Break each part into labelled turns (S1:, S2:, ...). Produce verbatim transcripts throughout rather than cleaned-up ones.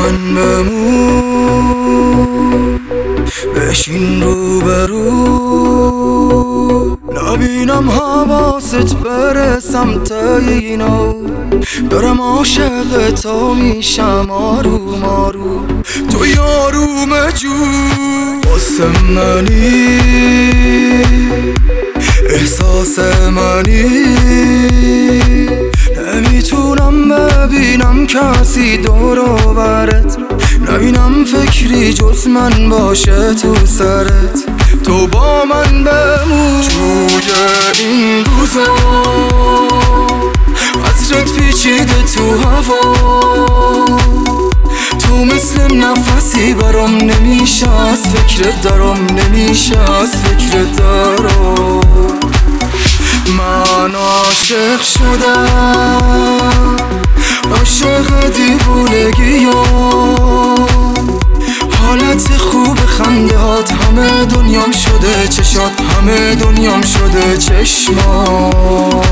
S1: من بمون بشین رو برو، نبینم حواست بره سمت اینا. دارم عاشق تا میشم آروم آروم، تو یاروم جون واسه منی، احساس منی. نمیتونم ببینم کسی دور و برت، نبینم فکری جز من باشه تو سرت. تو با من بمون توی این روزا، عطرت پیچیده تو هوا. تو مثل نفسی برام نمیشه، از فکرت دارم نمیشه، از فکرت دارم. من عاشق شدم، عاشق دیوونگیام. حالت خوب خندهات همه دنیام شده، چشات همه دنیام شده، چشمام.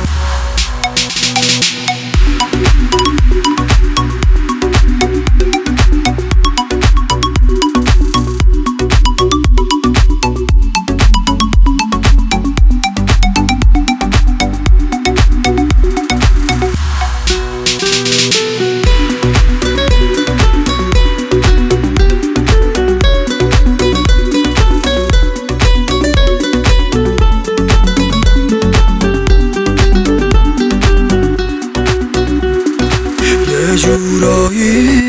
S1: جورایی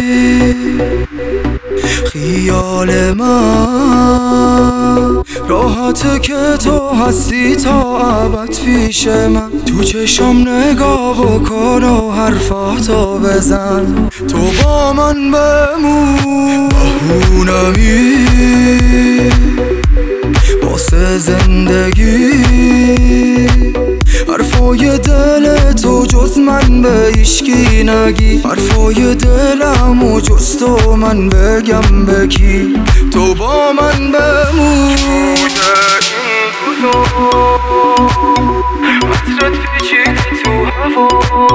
S1: خیال من راحته که تو هستی تا ابد پیش من. تو چشم نگاه بکن و حرفاتو بزن، تو با من بمون. بهونمی واسه زندگی، حرفای دل تو جز من به هیچکی نگی. حرفای دلم و جز تو من بگم به کی. تو با من بمون توی این روزا، عطرت پیچیده تو هوا.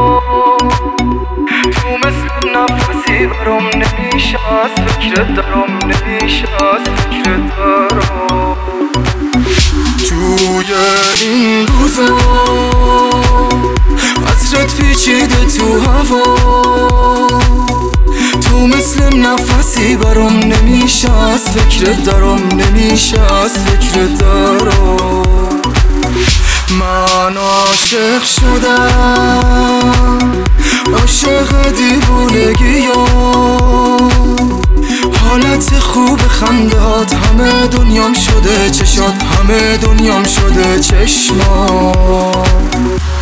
S1: تو مثل نفسی برام نمیشه، از فکرت دارم نمیشه، از فکرت دارم. توی این روزا عطرت پیچیده تو هوا. تو مثل نفسی برام نمیشه، از فکرت دارم نمیشه، از فکرت دارم. من عاشق شدم، عاشق دیوونگیام. حالت خوب خندهات همه دنیام شده، چشات همه دنیام شده، چشمام.